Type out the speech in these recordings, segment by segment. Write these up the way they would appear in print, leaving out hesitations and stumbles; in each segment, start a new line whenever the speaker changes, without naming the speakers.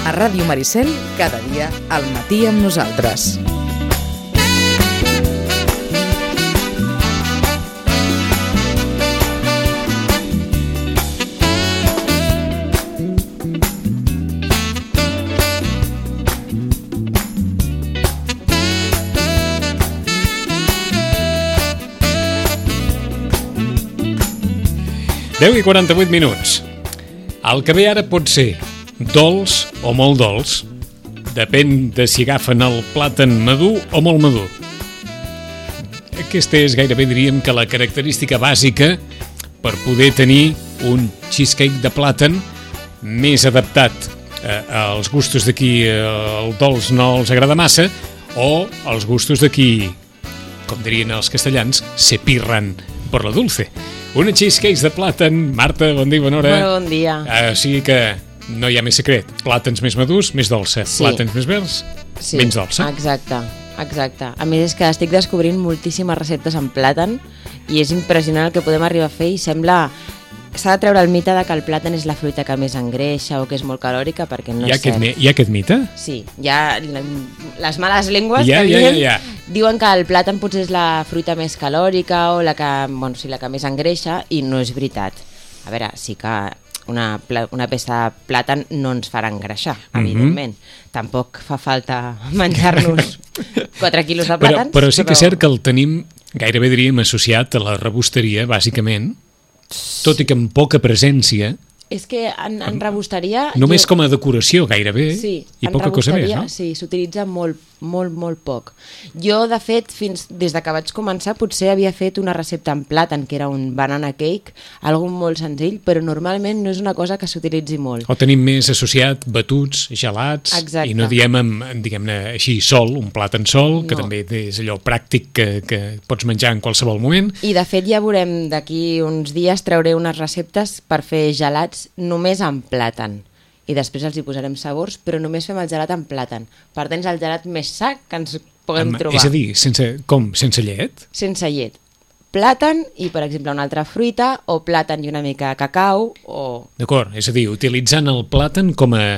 A Ràdio Maricel, cada dia al matí amb nosaltres.
Deu i 48 minuts. El que ve ara pot ser dolç o molt dolç. Depèn de si agafen el plàtan madur o molt madur. Aquesta és gairebé, diríem, que la característica bàsica per poder tenir un cheesecake de plàtan més adaptat als gustos de qui el dolç no els agrada massa o als gustos de qui, com dirien els castellans, se pirran por lo dulce. Una cheesecakes de plàtan. Marta, bon dia, bona hora.
Molt bon dia.
O sigui que no hi ha més secret. Plàtans més madurs, més dolça.
Sí.
Plàtans més verds, menys dolça.
Exacte. A més, és que estic descobrint moltíssimes receptes en plàtan i és impressionant el que podem arribar a fer i sembla... S'ha de treure el mite de que el plàtan és la fruita que més engreixa o que és molt calòrica, perquè no és cert.
Hi ha aquest mite?
Sí, hi ha les males llengües diuen que el plàtan potser és la fruita més calòrica o la que més engreixa, i no és veritat. A veure, sí que una peça de plàtan no ens farà engreixar, evidentment. Tampoc fa falta menjar-nos 4 quilos de plàtans.
Però sí que és cert que el tenim, gairebé diríem, associat a la rebosteria, bàsicament, tot i que amb poca presència.
És que en rebosteria...
Només com a decoració, gairebé, i poca cosa més, no?
Sí, s'utilitza molt poc. Jo, de fet, des de que vaig començar, potser havia fet una recepta en plàtan, que era un banana cake, algo molt senzill, però normalment no és una cosa que s'utilitzi molt.
O tenim més associat batuts, gelats,
exacte.
I no diem, diguem-ne així, sol, un plàtan sol, que també és allò pràctic que pots menjar en qualsevol moment.
I, de fet, ja veurem, d'aquí uns dies trauré unes receptes per fer gelats només amb plàtan, i després els hi posarem sabors, però només fem el gelat amb plàtan. Per tant, és el gelat més sa que ens puguem trobar.
És a dir, sense llet?
Sense llet. Plàtan i, per exemple, una altra fruita, o plàtan i una mica de cacau, o...
D'acord, és a dir, utilitzant el plàtan com a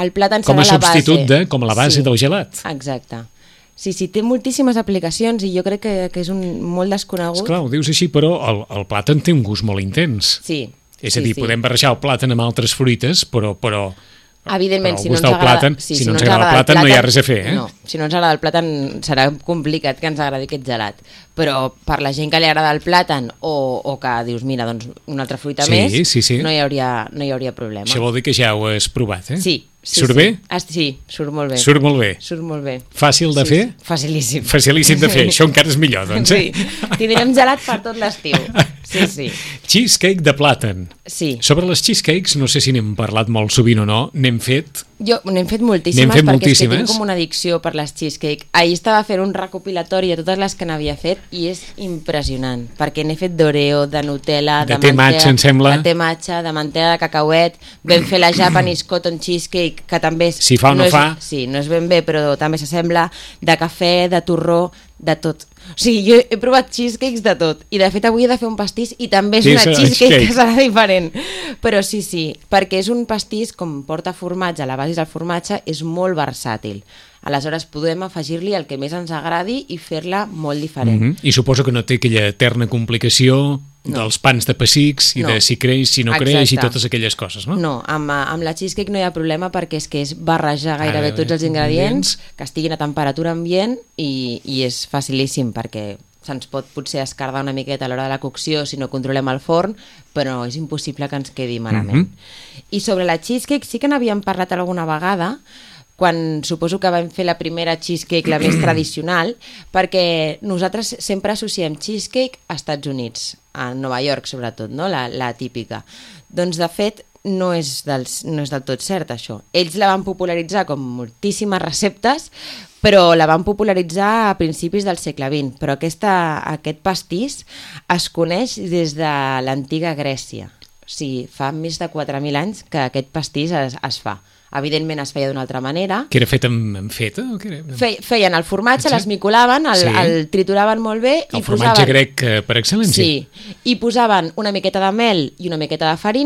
substitut com a la base del gelat.
Exacte. Sí, té moltíssimes aplicacions i jo crec que és molt desconegut.
Esclar, ho dius així, però el plàtan té un gust molt intens.
Sí.
És a dir, podem barrejar el plàtan amb altres fruites, però
evidentment,
si no ens agrada el plàtan no hi ha res a fer.
No, si no ens agrada el plàtan serà complicat que ens agradi aquest gelat. Però per la gent que li agrada el plàtan o que dius, mira, doncs una altra fruita més, no hi hauria problema.
Això vol dir que ja ho has provat, eh?
Sí.
Surt bé?
Sí, surt molt bé.
Surt molt bé. Fàcil de fer?
Facilíssim.
Facilíssim de fer, això encara és millor, doncs.
Sí, tindrem gelat per tot l'estiu. Sí.
Cheesecake de plàtan.
Sí.
Sobre les cheesecakes, no sé si n'hem parlat molt sovint o no, n'hem fet
moltíssimes, perquè és que tinc com una addicció per les cheesecake. Ahir estava fent un recopilatori de totes les que n'havia fet i és impressionant, perquè n'he fet d'oreo, de Nutella, de
matcha, em sembla.
De té matcha, de mantega de cacauet, vam fer la Japanese Cotton Cheesecake, que també és...
Si fa o no fa.
Sí, no és ben bé, però també s'assembla, de cafè, de torró, de tot. O sigui, jo he provat cheesecakes de tot, i de fet avui he de fer un pastís i també és una cheesecake que serà diferent, però sí, perquè és un pastís, com porta formatge, a la base del formatge, és molt versàtil. Aleshores podem afegir-li el que més ens agradi i fer-la molt diferent.
I suposo que no té aquella eterna complicació dels pans de pessics i de si creix, si no creix i totes aquelles coses, no?
No, amb la cheesecake no hi ha problema perquè és barrejar gairebé tots els ingredients, que estiguin a temperatura ambient, i és facilíssim perquè se'ns pot potser escardar una miqueta a l'hora de la cocció si no controlem el forn, però és impossible que ens quedi malament. I sobre la cheesecake sí que n'havíem parlat alguna vegada, quan suposo que vam fer la primera cheesecake, la més tradicional, perquè nosaltres sempre associem cheesecake a Estats Units, a Nova York sobretot, no? La típica. Doncs de fet no és del tot cert això. Ells la van popularitzar com moltíssimes receptes, però la van popularitzar a principis del segle XX, però aquest pastís es coneix des de l'antiga Grècia. O sigui, fa més de 4.000 anys que aquest pastís es fa. Evidentment es feia d'una altra manera.
Que era fet amb feta?
Feien el formatge, l'esmicolaven, el trituraven molt bé.
El formatge grec per excel·lència.
Sí, i posaven una miqueta de mel i una miqueta de farina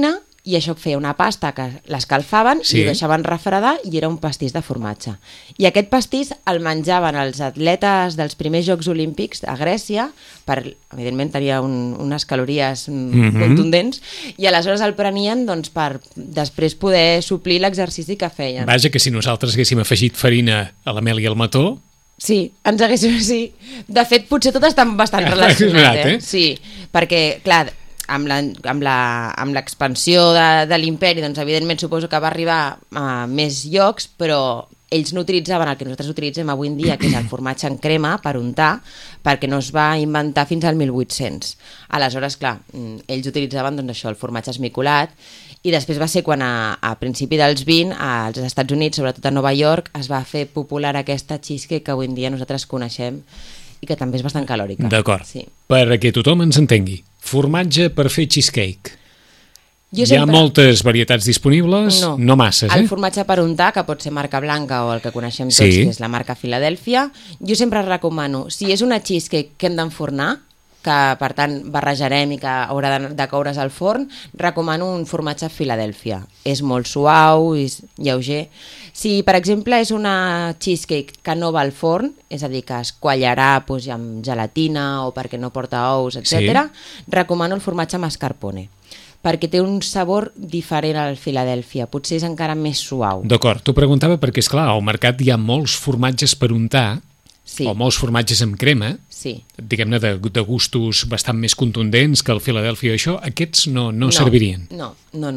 i això feia una pasta que l'escalfaven i ho deixaven refredar i era un pastís de formatge. I aquest pastís el menjaven els atletes dels primers Jocs Olímpics a Grècia, evidentment tenia unes calories contundents, i aleshores el prenien doncs, per després poder suplir l'exercici que feien.
Vaja, que si nosaltres haguéssim afegit farina a la mel i al mató...
Sí, ens haguéssim... Sí. De fet, potser tot està bastant relacionat. Sí, perquè, clar, amb l'expansió de l'imperi, doncs evidentment suposo que va arribar a més llocs, però ells no utilitzaven el que nosaltres utilitzem avui en dia, que és el formatge en crema per untar, perquè no es va inventar fins al 1800. Aleshores, clar, ells utilitzaven doncs, això, el formatge esmicolat, i després va ser quan a principi dels 20 als Estats Units, sobretot a Nova York, es va fer popular aquesta cheesecake que avui en dia nosaltres coneixem i que també és bastant calòrica.
D'acord.
Sí.
Per tothom ens entengui, formatge per fer cheesecake. Hi ha moltes varietats disponibles? No masses,
El formatge per untar, que pot ser marca blanca o el que coneixem tots, que és la marca Filadèlfia, jo sempre recomano, si és una cheesecake que hem d'enfornar, que per tant barrejarem i que haurà de coure's al forn, recomano un formatge Filadèlfia. És molt suau, és lleuger. Si, per exemple, és una cheesecake que no va al forn, és a dir, que es quallarà doncs, amb gelatina o perquè no porta ous, etc., recomano el formatge mascarpone, perquè té un sabor diferent al Filadèlfia, potser és encara més suau.
D'acord, t'ho preguntava perquè, esclar, al mercat hi ha molts formatges per untar, o molts formatges amb crema, diguem-ne de gustos bastant més contundents que el Filadèlfia, això, aquests no servirien.
No.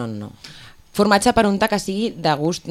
Formatge per untar que sigui de gust...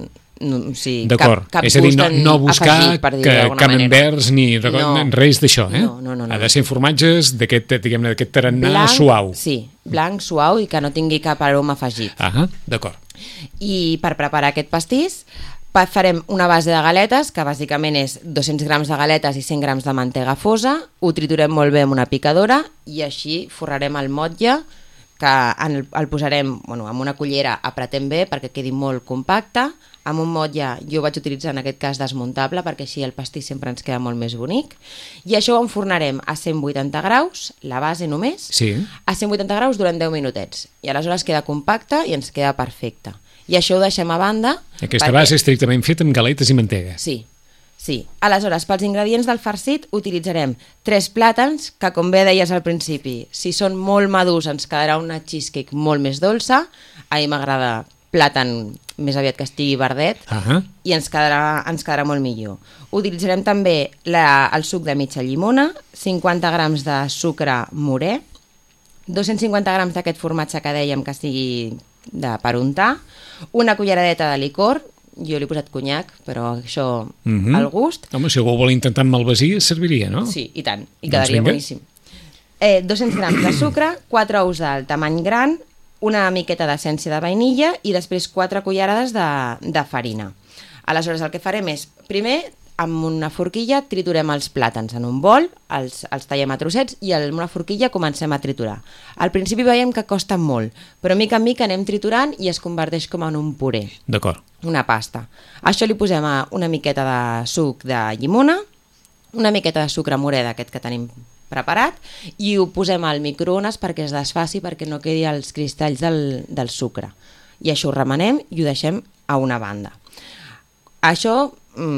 D'acord, és a dir, no buscar camemberts ni res d'això, eh?
No.
Ha de ser formatges d'aquest tarannà suau.
Sí, blanc, suau i que no tingui cap aroma afegit.
D'acord.
I per preparar aquest pastís farem una base de galetes, que bàsicament és 200 grams de galetes i 100 grams de mantega fosa, ho triturem molt bé amb una picadora i així forrarem el motlle, que el posarem amb una cullera, apretem bé perquè quedi molt compacte, amb un motlle jo vaig utilitzar en aquest cas desmuntable perquè així el pastís sempre ens queda molt més bonic, i això ho enfornarem a 180 graus, la base només, a 180 graus durant 10 minutets, i aleshores queda compacte i ens queda perfecte. I això ho deixem a banda.
Aquesta base és estrictament feta amb galetes i mantega.
Sí. Aleshores, pels ingredients del farcit utilitzarem 3 plàtans, que com bé deies al principi, si són molt madurs ens quedarà una cheesecake molt més dolça. A mi m'agrada plàtan més aviat que estigui verdet i ens quedarà molt millor. Utilitzarem també el suc de mitja llimona, 50 grams de sucre morè, 250 grams d'aquest formatge que dèiem que sigui per untar, una culleradeta de licor, jo li he posat conyac, però això al gust.
Home, si algú vol intentar amb malvasia, serviria, no?
Sí, i tant, i quedaria boníssim. 200 grams de sucre, 4 ous del tamany gran, una miqueta d'essència de vainilla i després 4 cullerades de farina. Aleshores, el que farem és, primer, amb una forquilla triturem els plàtans en un bol, els tallem a trossets i amb una forquilla comencem a triturar. Al principi veiem que costa molt, però mica en mica anem triturant i es converteix com en un puré.
D'acord.
Una pasta. A això li posem una miqueta de suc de llimona, una miqueta de sucre morè d'aquest que tenim preparat i ho posem al microones perquè es desfaci, perquè no quedi els cristalls del sucre. I això ho remenem i ho deixem a una banda. Això,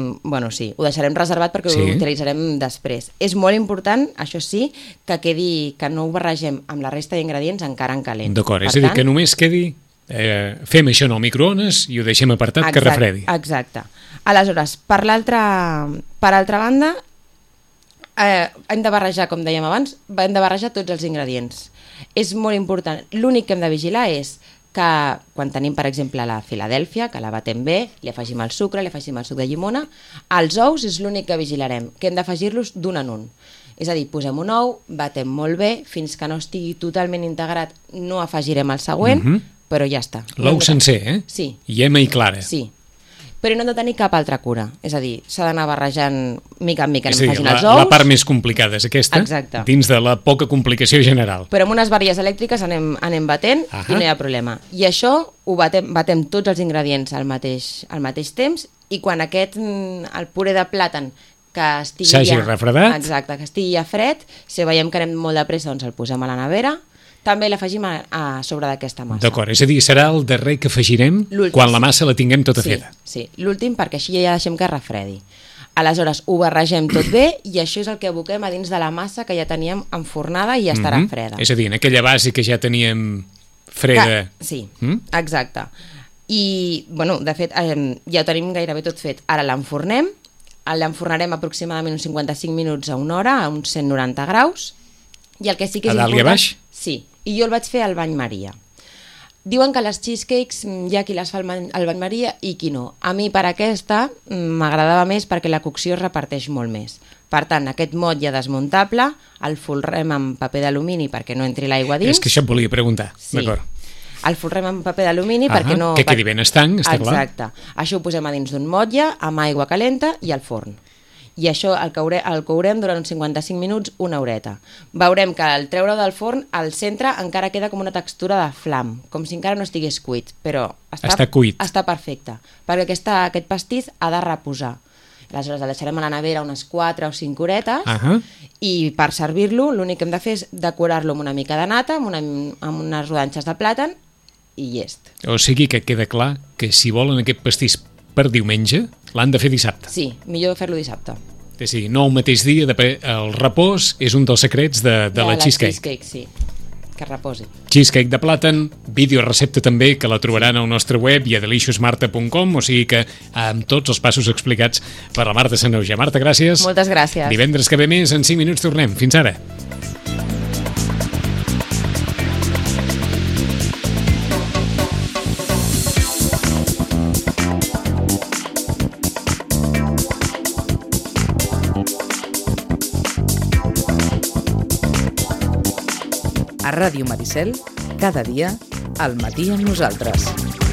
ho deixarem reservat perquè ho utilitzarem després. És molt important, això sí, que no ho barregem amb la resta d'ingredients encara en calent.
D'acord, és a dir, que només quedi... fem això en el microones i ho deixem apartat que refredi.
Exacte. Aleshores, per altra banda, hem de barrejar, com dèiem abans, hem de barrejar tots els ingredients. És molt important. L'únic que hem de vigilar és que quan tenim, per exemple, la Filadèlfia, que la batem bé, li afegim el sucre, li afegim el suc de llimona, els ous és l'únic que vigilarem, que hem d'afegir-los d'un en un. És a dir, posem un ou, batem molt bé, fins que no estigui totalment integrat, no afegirem el següent, però ja està.
L'ou sencer, eh?
Sí.
Yema i clara.
Sí. Però no hem de tenir cap altra cura. És a dir, s'ha d'anar barrejant mica en mica, anem afegint els ous.
La part més complicada és aquesta, dins de la poca complicació general.
Però amb unes varilles elèctriques anem batent i no hi ha problema. I això ho batem tots els ingredients al mateix temps i quan el puré de plàtan que estigui
refredat.
Exacte, que estigui ja fred, si veiem que anem molt de pressa, doncs el posem a la nevera, també l'afegim a sobre d'aquesta massa.
D'acord, és a dir, serà el darrer que afegirem quan la massa la tinguem tota feta.
Sí, l'últim, perquè així ja deixem que refredi. Aleshores, ho barregem tot bé i això és el que aboquem a dins de la massa que ja teníem enfornada i ja estarà freda.
És a dir, en aquella base que ja teníem freda.
Sí, exacte. I, bueno, de fet, ja ho tenim gairebé tot fet. Ara l'enfornem, l'enfornarem aproximadament uns 55 minuts a una hora, a uns 190 graus, i el que sí que és important...
A dalt i a baix?
Sí, i jo el vaig fer al bany Maria. Diuen que les cheesecakes hi ha qui les fa al bany Maria i qui no. A mi per aquesta m'agradava més perquè la cocció es reparteix molt més. Per tant, aquest motlle desmuntable el folrem amb paper d'alumini perquè no entri l'aigua dins.
És que això et volia preguntar,
sí.
D'acord.
El folrem amb paper d'alumini perquè no...
Que quedi ben estanc, està clar.
Exacte. Això ho posem a dins d'un motlle amb aigua calenta i al forn. I això el courem durant uns 55 minuts, una horeta. Veurem que al treure del forn, al centre encara queda com una textura de flam, com si encara no estigués cuit, però
està cuit.
Està perfecte, perquè aquest pastís ha de reposar. Aleshores el deixarem a la nevera unes 4 o 5 horetes i per servir-lo l'únic que hem de fer és decorar-lo amb una mica de nata, amb unes rodanxes de plàtan i llest.
O sigui que queda clar que si volen aquest pastís per diumenge, l'han de fer dissabte.
Sí, millor fer-lo dissabte.
És a dir, no el mateix dia, el repòs és un dels secrets de la cheesecake.
Cheesecake, sí, que reposi.
Cheesecake de plàtan, videorecepta també, que la trobaran al nostre web i a deliciousmarta.com, o sigui que amb tots els passos explicats per la Marta Sanahuja. Marta, gràcies.
Moltes gràcies.
Divendres que ve més, en 5 minuts tornem. Fins ara.
A Ràdio Maricel, cada dia, al matí amb nosaltres.